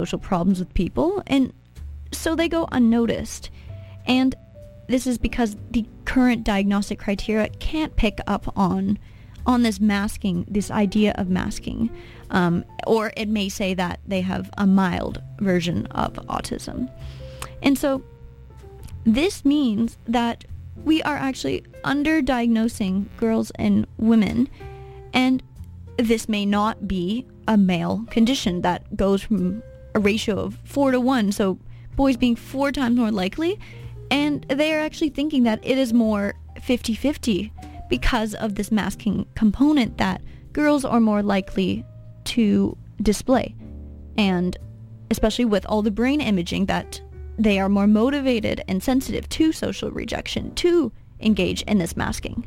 social problems with people, and so they go unnoticed. And this is because the current diagnostic criteria can't pick up on this masking, this idea of masking. Or it may say that they have a mild version of autism. And so this means that we are actually underdiagnosing girls and women, and this may not be a male condition that goes from a ratio of 4-1, so boys being 4 times more likely, and they are actually thinking that it is more 50-50 because of this masking component that girls are more likely to display, and especially with all the brain imaging, that they are more motivated and sensitive to social rejection to engage in this masking.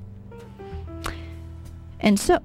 And so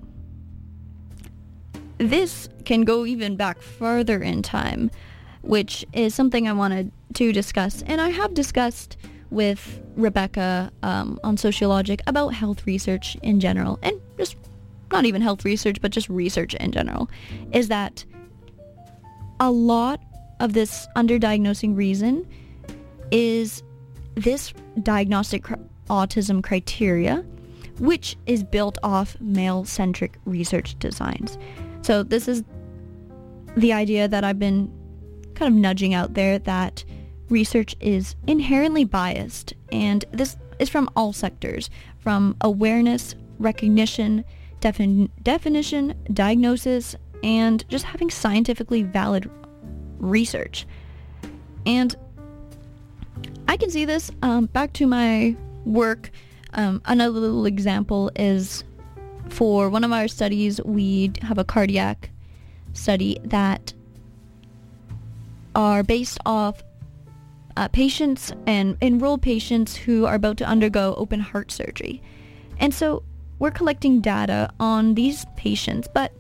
this can go even back further in time, which is something I wanted to discuss, and I have discussed with Rebecca on Sociologic about health research in general, and just not even health research, but just research in general, is that a lot of this underdiagnosing reason is this diagnostic autism criteria, which is built off male-centric research designs. So this is the idea that I've been kind of nudging out there, that research is inherently biased, and this is from all sectors, from awareness, recognition, definition, diagnosis, and just having scientifically valid research. And I can see this back to my work. Another little example is for one of our studies, we have a cardiac study that are based off patients and enrolled patients who are about to undergo open heart surgery. And so we're collecting data on these patients, but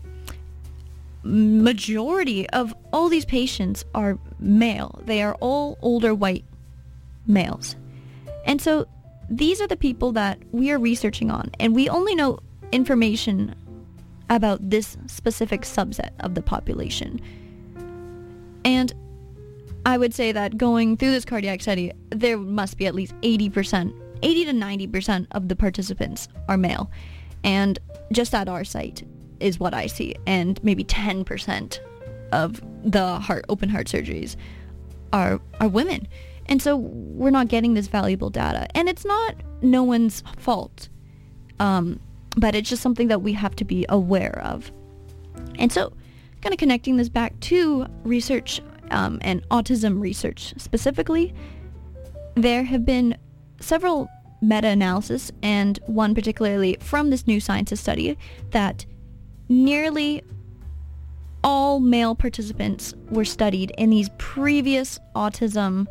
majority of all these patients are male. They are all older white males. And so these are the people that we are researching on, and we only know information about this specific subset of the population. And I would say that going through this cardiac study, there must be at least 80 to 90% of the participants are male. And just at our site is what I see. And maybe 10% of the open heart surgeries are women. And so we're not getting this valuable data. And it's not no one's fault. But it's just something that we have to be aware of. And so kind of connecting this back to research and autism research specifically, there have been several meta-analysis, and one particularly from this New Scientist study, that nearly all male participants were studied in these previous autism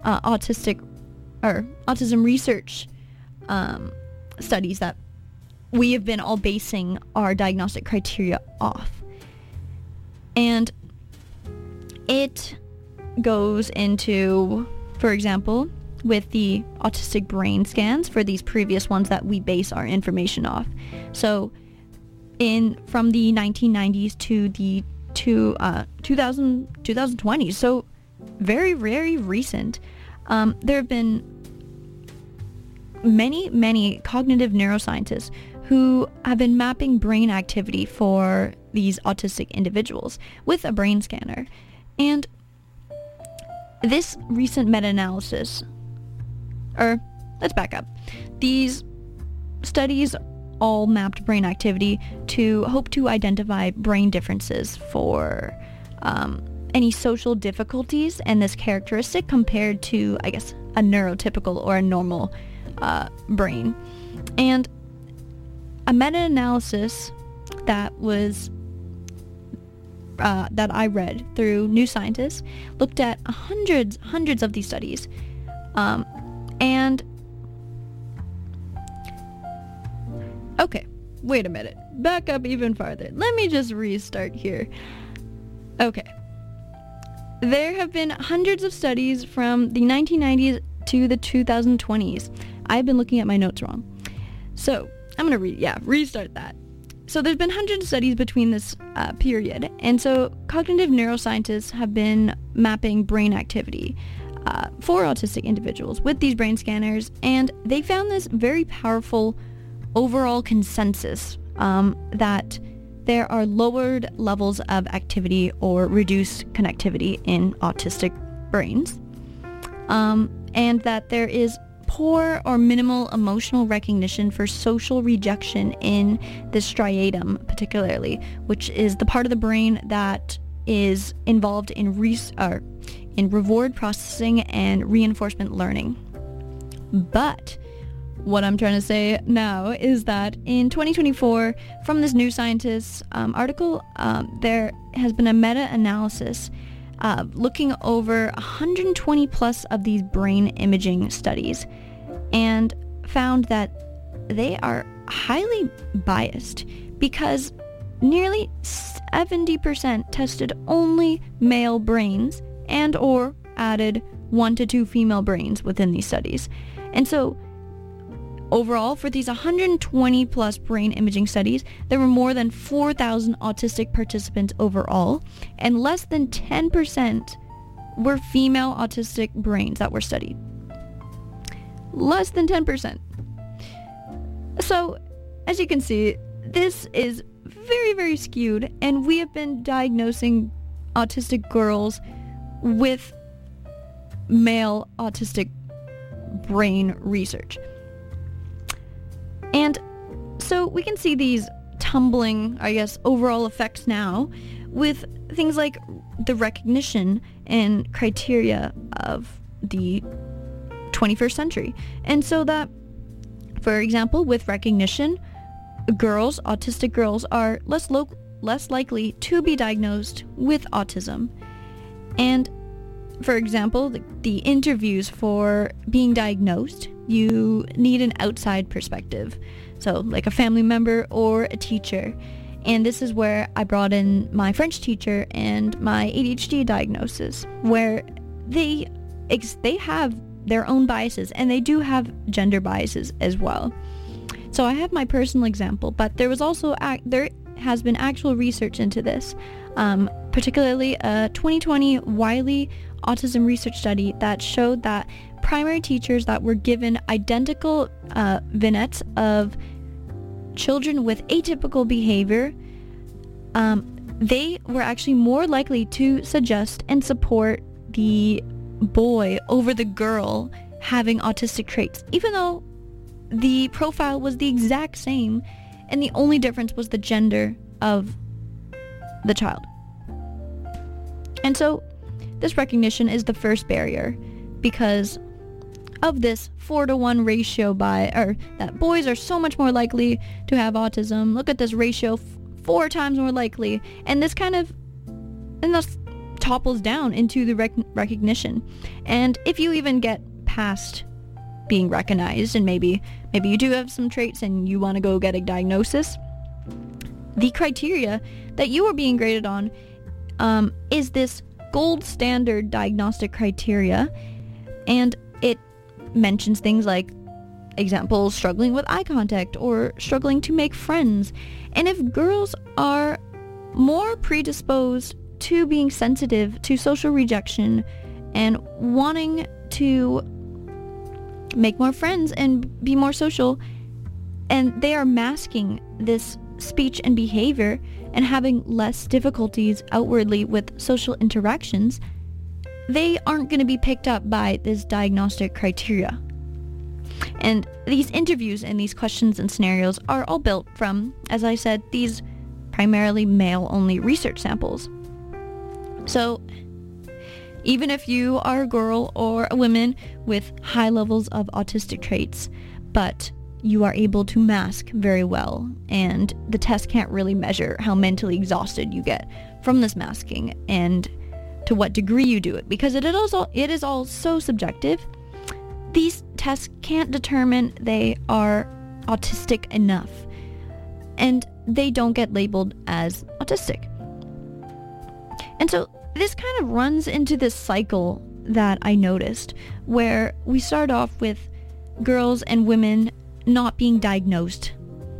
research studies that we have been all basing our diagnostic criteria off. And it goes into, for example, with the autistic brain scans for these previous ones that we base our information off. So from the 1990s to the 2020s, so very, very recent, there have been many cognitive neuroscientists who have been mapping brain activity for these autistic individuals with a brain scanner. And this recent meta-analysis, or let's back up. These studies all mapped brain activity to hope to identify brain differences for any social difficulties and this characteristic compared to, I guess, a neurotypical or a normal brain. And a meta-analysis that was that I read through New Scientist looked at hundreds of these studies, and okay, wait a minute, back up even farther. Let me just restart here. Okay, there have been hundreds of studies from the 1990s to the 2020s. I've been looking at my notes wrong, so I'm gonna restart that. So there's been hundreds of studies between this period. And so cognitive neuroscientists have been mapping brain activity for autistic individuals with these brain scanners. And they found this very powerful overall consensus that there are lowered levels of activity or reduced connectivity in autistic brains. And that there is poor or minimal emotional recognition for social rejection in the striatum, particularly, which is the part of the brain that is involved in reward processing and reinforcement learning. But what I'm trying to say now is that in 2024, from this New Scientist article, there has been a meta-analysis looking over 120 plus of these brain imaging studies, and found that they are highly biased because nearly 70% tested only male brains and or added 1 to 2 female brains within these studies. And so overall, for these 120 plus brain imaging studies, there were more than 4,000 autistic participants overall, and less than 10% were female autistic brains that were studied. Less than 10%. So, as you can see, this is very, very skewed, and we have been diagnosing autistic girls with male autistic brain research. And so we can see these tumbling, I guess, overall effects now with things like the recognition and criteria of the 21st century. And so that, for example, with recognition, autistic girls are less likely to be diagnosed with autism. And for example, the interviews for being diagnosed, you need an outside perspective. So like a family member or a teacher. And this is where I brought in my French teacher and my ADHD diagnosis, where they have their own biases, and they do have gender biases as well. So I have my personal example, but there has been actual research into this, particularly a 2020 Wiley autism research study that showed that primary teachers that were given identical vignettes of children with atypical behavior, they were actually more likely to suggest and support the boy over the girl having autistic traits, even though the profile was the exact same and the only difference was the gender of the child. And so this recognition is the first barrier because of this 4-to-1 ratio that boys are so much more likely to have autism. Look at this ratio, 4 times more likely. And this topples down into the recognition. And if you even get past being recognized and maybe you do have some traits and you want to go get a diagnosis, the criteria that you are being graded on is this gold standard diagnostic criteria, and it mentions things like, example, struggling with eye contact or struggling to make friends. And if girls are more predisposed to being sensitive to social rejection and wanting to make more friends and be more social, and they are masking this speech and behavior and having less difficulties outwardly with social interactions, they aren't going to be picked up by this diagnostic criteria. And these interviews and these questions and scenarios are all built from, as I said, these primarily male-only research samples. So even if you are a girl or a woman with high levels of autistic traits, but you are able to mask very well, and the test can't really measure how mentally exhausted you get from this masking and to what degree you do it, because it is all so subjective. These tests can't determine they are autistic enough, and they don't get labeled as autistic. And so this kind of runs into this cycle that I noticed, where we start off with girls and women not being diagnosed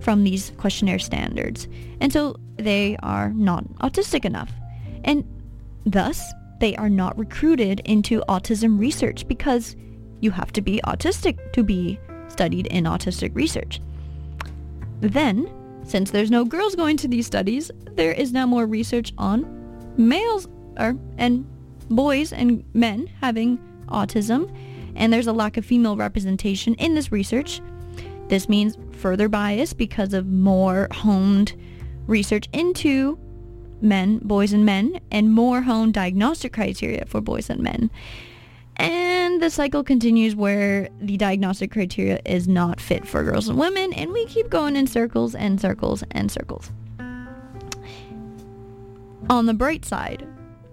from these questionnaire standards. And so they are not autistic enough. And thus, they are not recruited into autism research because you have to be autistic to be studied in autistic research. Then, since there's no girls going to these studies, there is now more research on males and boys and men having autism, and there's a lack of female representation in this research. This means further bias because of more honed research into men, boys and men, and more honed diagnostic criteria for boys and men. And the cycle continues where the diagnostic criteria is not fit for girls and women, and we keep going in circles and circles and circles. On the bright side,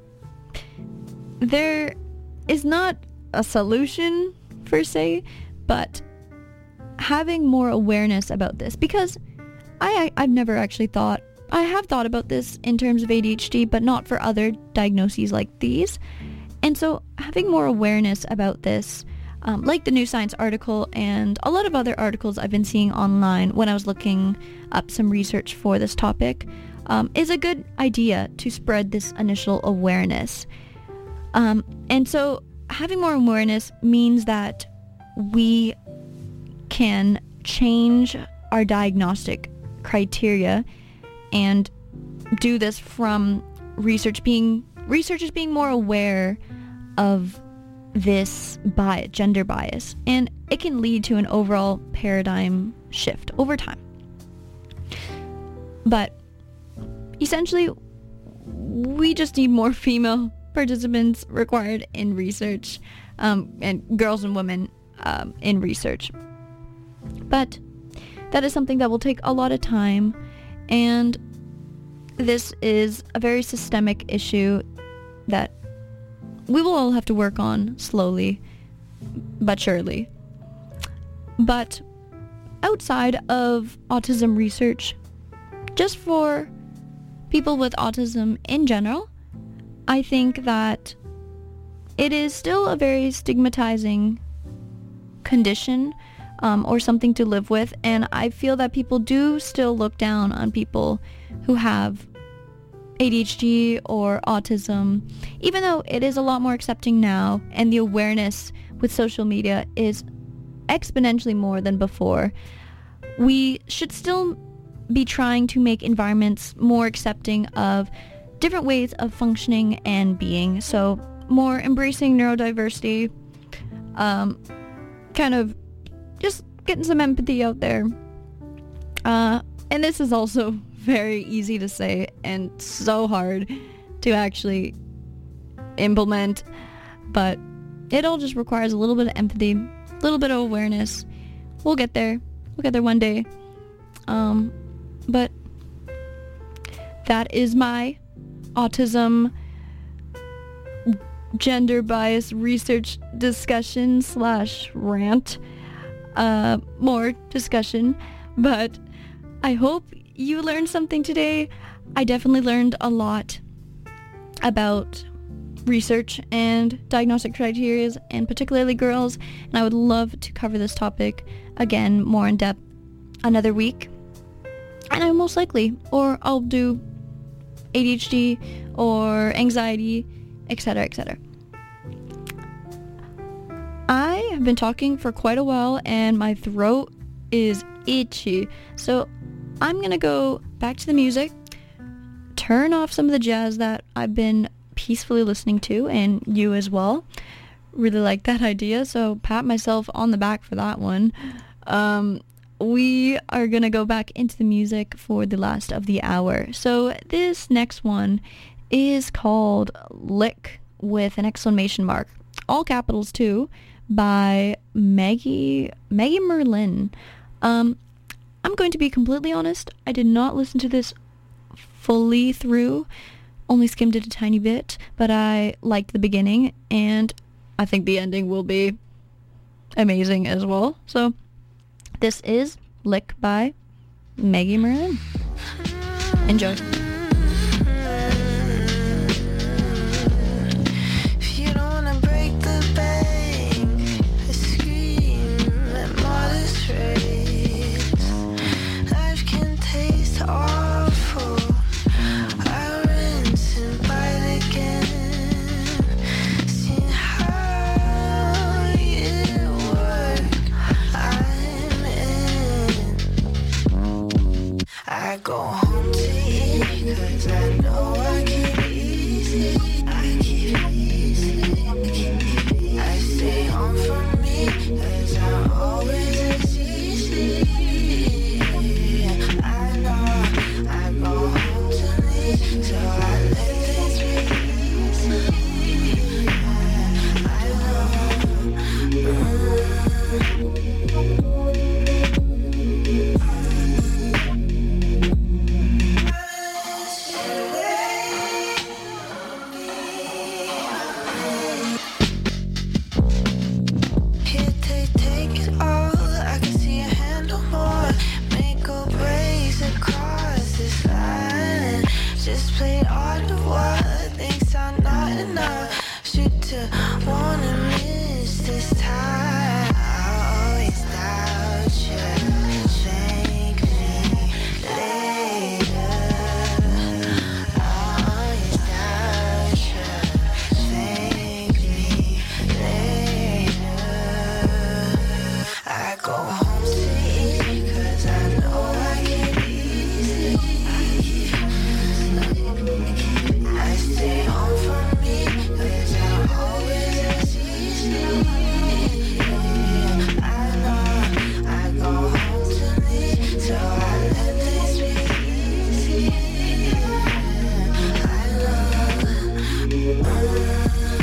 there is not a solution per se, but having more awareness about this, because I've never actually I have thought about this in terms of ADHD, but not for other diagnoses like these. And so having more awareness about this, like the New Science article and a lot of other articles I've been seeing online when I was looking up some research for this topic, is a good idea to spread this initial awareness. And so having more awareness means that we can change our diagnostic criteria and do this from researchers being more aware of this gender bias, and it can lead to an overall paradigm shift over time. But essentially, we just need more female participants required in research, and girls and women in research. But that is something that will take a lot of time, and this is a very systemic issue that we will all have to work on slowly but surely. But outside of autism research, just for people with autism in general, I think that it is still a very stigmatizing condition, or something to live with, and I feel that people do still look down on people who have ADHD or autism, even though it is a lot more accepting now, and the awareness with social media is exponentially more than before. We should still be trying to make environments more accepting of different ways of functioning and being, so more embracing neurodiversity, kind of just getting some empathy out there. And this is also very easy to say and so hard to actually implement, but it all just requires a little bit of empathy, a little bit of awareness. We'll get there one day. But that is my autism gender bias research discussion / rant. More discussion, but I hope you learned something today. I definitely learned a lot about research and diagnostic criteria, and particularly girls, and I would love to cover this topic again more in depth another week, and I most likely, or I'll do ADHD or anxiety, etc., etc. I have been talking for quite a while and my throat is itchy, so I'm gonna go back to the music, turn off some of the jazz that I've been peacefully listening to, and you as well. Really like that idea, so pat myself on the back for that one. We are gonna go back into the music for the last of the hour. So this next one is called Lick with an exclamation mark, all capitals too, by Maggie Merlin. I'm going to be completely honest, I did not listen to this fully through, only skimmed it a tiny bit, but I liked the beginning, and I think the ending will be amazing as well. So this is Lick by Maggie Merlin. Enjoy. Life to wanna miss this time. I always doubt you. Thank me later. I always doubt you. Thank me later. I go home to eat 'cause I know I can easily. I stay home for me 'cause I always easy. I know I go home to me, so I let this be easy. I know.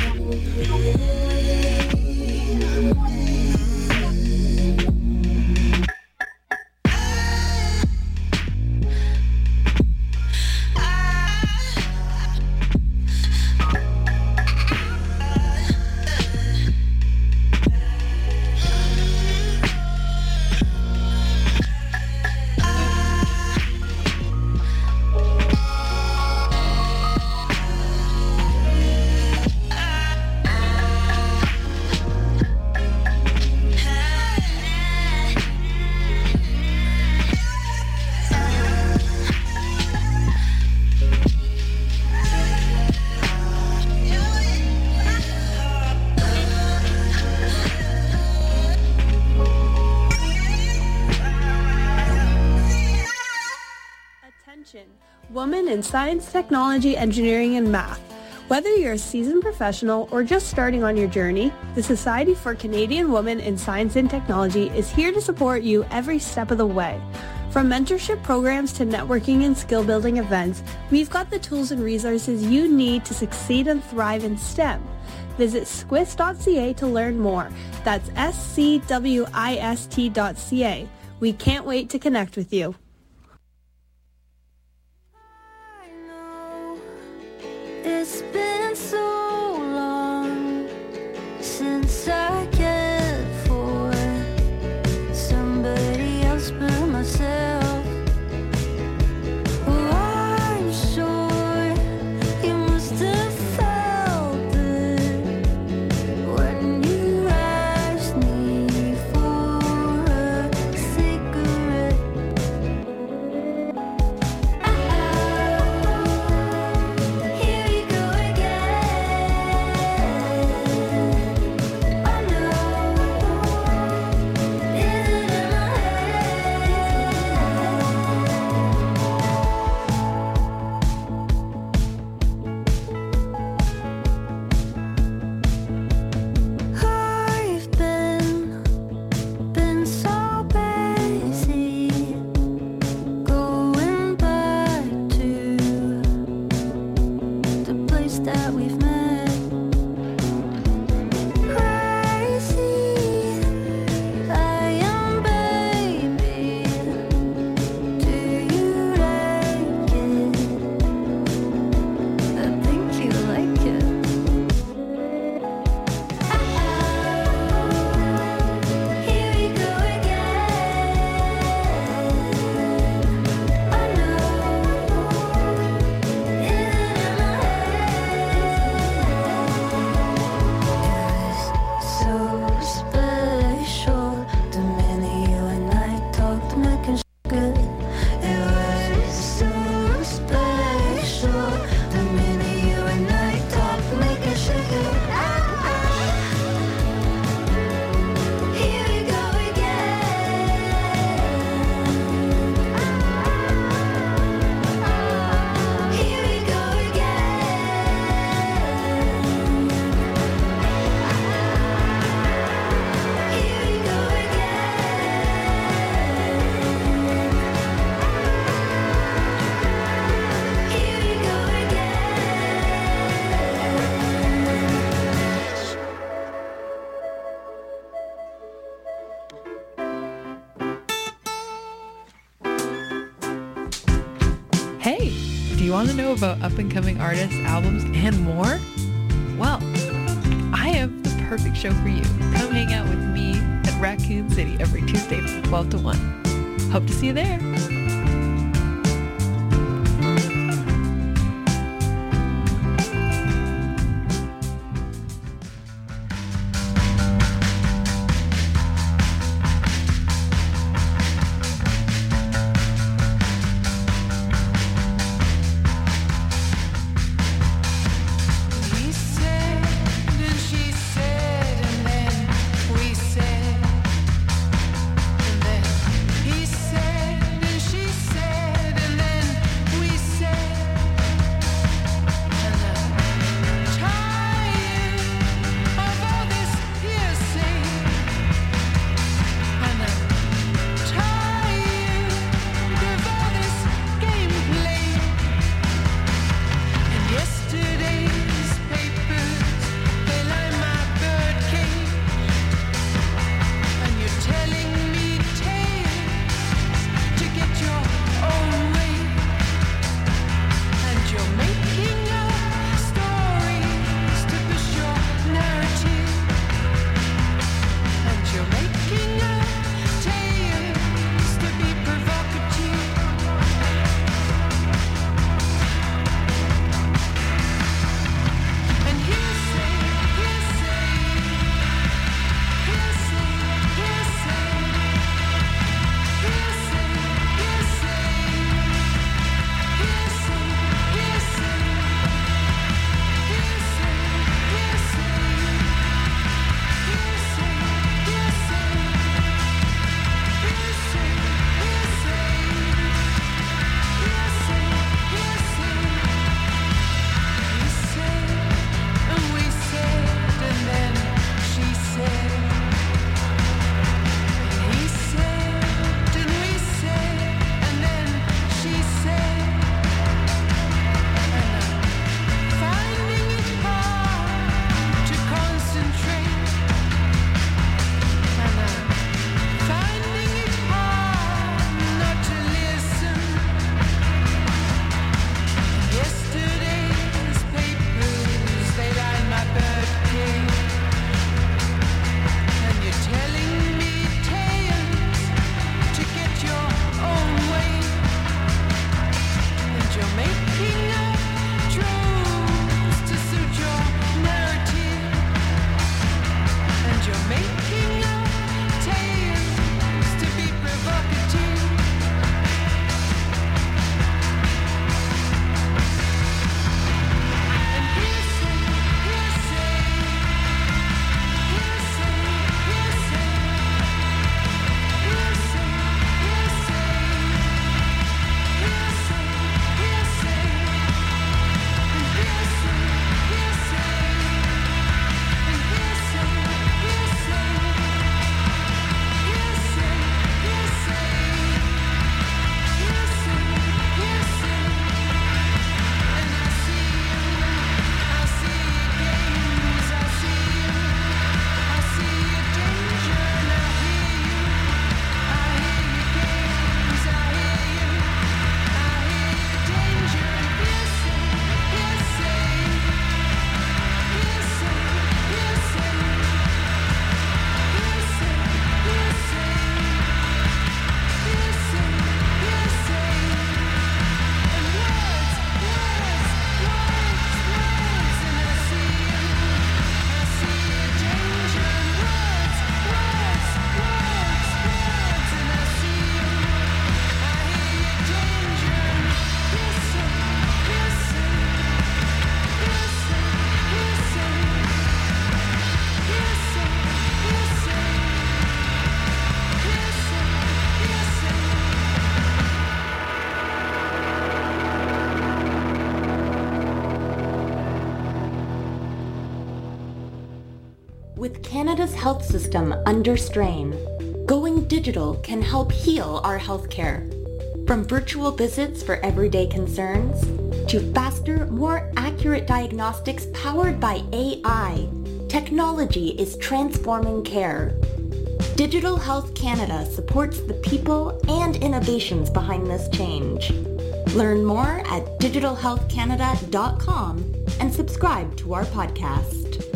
Women in science, technology, engineering, and math. Whether you're a seasoned professional or just starting on your journey, the Society for Canadian Women in Science and Technology is here to support you every step of the way. From mentorship programs to networking and skill building events, we've got the tools and resources you need to succeed and thrive in STEM. Visit squist.ca to learn more. That's SCWIST.ca. We can't wait to connect with you. It's been so long since I cared for somebody else but myself. Oh, I'm sure you must have felt it when you asked me for a cigarette. Here we go again. Oh no, is it in my head? I've been so busy going back to the place that we've met. Crazy, I am, baby. Do you like it? I think you like it. Here we go again. Oh no, is it in my head? It was so special the minute you and I talked, making good. It was so special the minute you and I talked, making good. Here we go again. Here we go again. Here we go again. Here we go Hey, do you want to know about up-and-coming artists, albums, and more? Well, I have the perfect show for you. Come hang out with me at Raccoon City every Tuesday from 12 to 1. Hope to see you there. With Canada's health system under strain, going digital can help heal our healthcare. From virtual visits for everyday concerns, to faster, more accurate diagnostics powered by AI, technology is transforming care. Digital Health Canada supports the people and innovations behind this change. Learn more at digitalhealthcanada.com and subscribe to our podcast.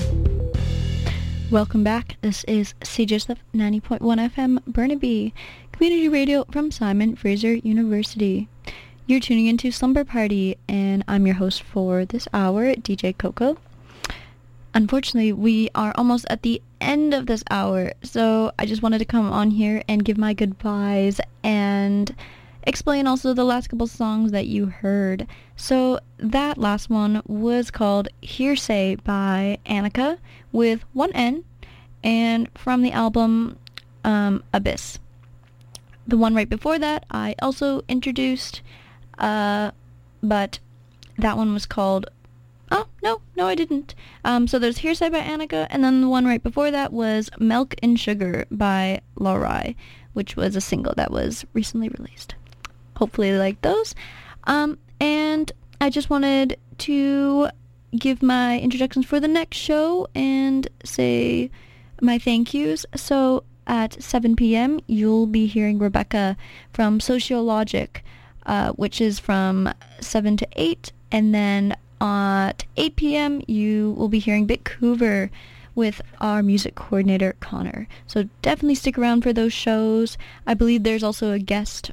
Welcome back. This is CJSF 90.1 FM Burnaby, community radio from Simon Fraser University. You're tuning into Slumber Party, and I'm your host for this hour, DJ Coco. Unfortunately, we are almost at the end of this hour, so I just wanted to come on here and give my goodbyes and explain also the last couple songs that you heard. So that last one was called Hearsay by Annika with one N, and from the album Abyss. The one right before that I also introduced, but that one was called, oh, no, I didn't. So there's Hearsay by Annika, and then the one right before that was Milk and Sugar by Laurai, which was a single that was recently released. Hopefully you like those. And I just wanted to give my introductions for the next show and say my thank yous. So at 7 p.m. you'll be hearing Rebecca from Sociologic, which is from 7 to 8. And then at 8 p.m. you will be hearing Vancouver with our music coordinator, Connor. So definitely stick around for those shows. I believe there's also a guest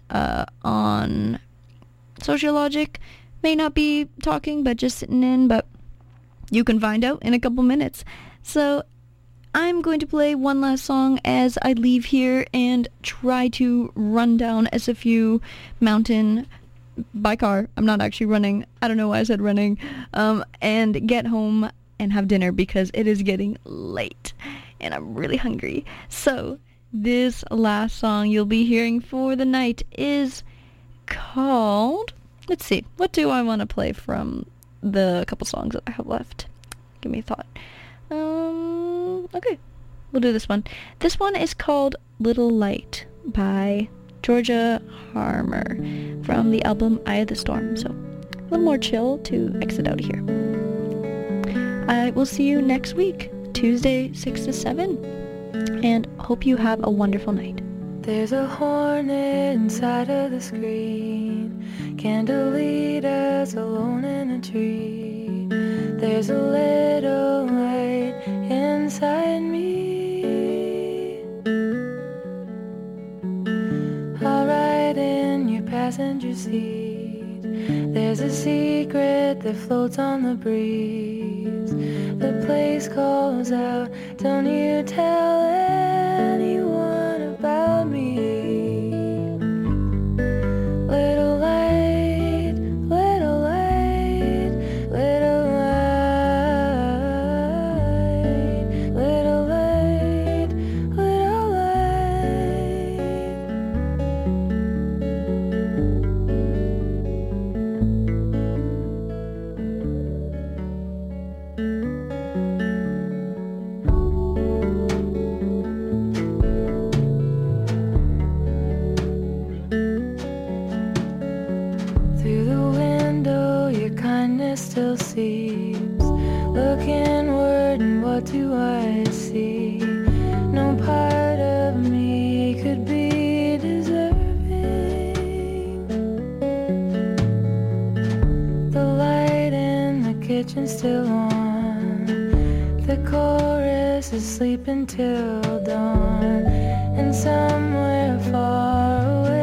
on Sociologic. May not be talking, but just sitting in, but you can find out in a couple minutes. So I'm going to play one last song as I leave here and try to run down SFU Mountain by car. I'm not actually running. I don't know why I said running. And get home and have dinner because it is getting late and I'm really hungry. So this last song you'll be hearing for the night is called, let's see, what do I want to play from the couple songs that I have left? Give me a thought. Okay, we'll do this one. This one is called Little Light by Georgia Harmer from the album Eye of the Storm. So a little more chill to exit out of here. I will see you next week, Tuesday 6 to 7. And hope you have a wonderful night. There's a hornet inside of the screen, candelitas alone in a tree. There's a little light inside me. I'll ride in your passenger seat. There's a secret that floats on the breeze. The place calls out, don't you tell anyone about me. Little light, little light, little light, little light, little still seeps. Look inward and what do I see? No part of me could be deserving. The light in the kitchen's still on. The chorus is sleeping till dawn. And somewhere far away